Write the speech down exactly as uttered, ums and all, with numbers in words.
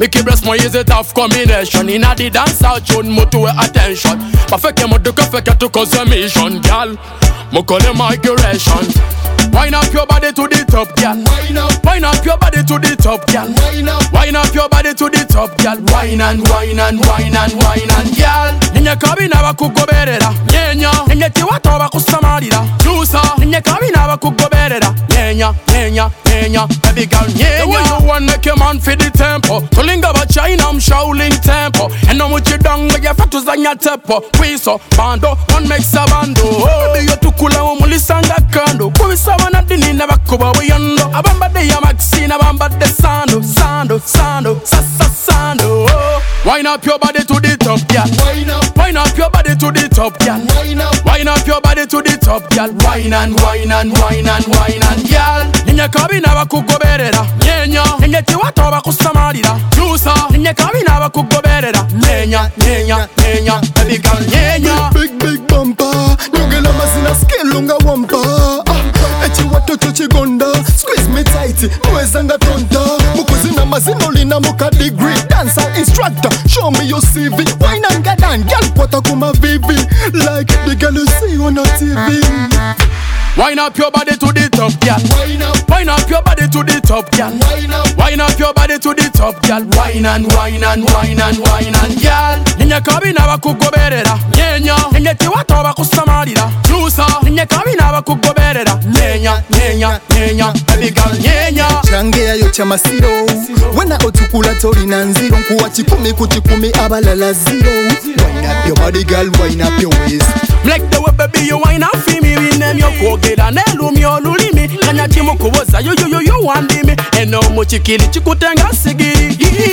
Mickey breast more is a tough combination. In a the dance out tune mo to attention. Ma feke mo de feke to consummation, girl. Mo call it migration. Wind up your body to the top, girl. Wind up, wind up your body to the top, girl. Wind up, wind up your body to the top, girl. Wine and wine and wine and wine and girl. Ninye kabina bakugoberera, nyenya. Ninye tiwato bakusamarira, juicer. Ninye kabina bakugoberera, nyenya, nyenya, nyenya. Baby girl, nyenya. The way you want make your man feel the tempo. Tulinga ba China, I'm Shaolin tempo. And no muchi dong, but your fat was on your tempo. Quiso, bando, one makes a bando. Oh, baby you too cool, I'm mulisanga kando. Kuisa wana dini na bakuba wiyando. Abamba de ya maxina, abamba de sando, sando, sando, sasa sando. Oh. Wind up your body to the top, girl. Wind up, wind up your body to the top, girl. Wind up, wind up your body to the top, girl. Wine and wine and wine and wine and girl. Ninye kabina bakugoberera, nyenya. Ninye tiwato bakusamarira, juicer. Ninye kabina bakugoberera, nyenya, nyenya, nyenya. Baby girl, nyenya. Big big bumper, nyongela mazina scale lunga wampa. Echi watoto chigonda, squeeze me tight, mwezanga tonta. Mukuzina mazina ulina muka degree, dancer instructor, show me your C V. Wine and gadan, girl kwata kuma V V, like the girl you see on the T V. Wind up your body to the top, girl. Wind up, wind up your body to the top, girl. Wind up, wind up your body to the top, girl. Wine and wine and wine and wine and girl. Ninye kabina bakugoberera, nyenya. Ninye tiwato bakusamarira, juicer. Ninye kabina bakugoberera, nyenya, nyenya, nyenya. Baby girl, nyenya. Change ayo chamasiro, wena otukula tori na nziro. Nkuwa chikumi kuchikumi abalala zero. Wind up your body, girl, wind up your waist. Like the way baby you wine and feel me. We name your kogera nelumi olulimi. Kanya chimu kuwoza yo yo yo yo wandimi. Eno muchikili chikutenga sigiri.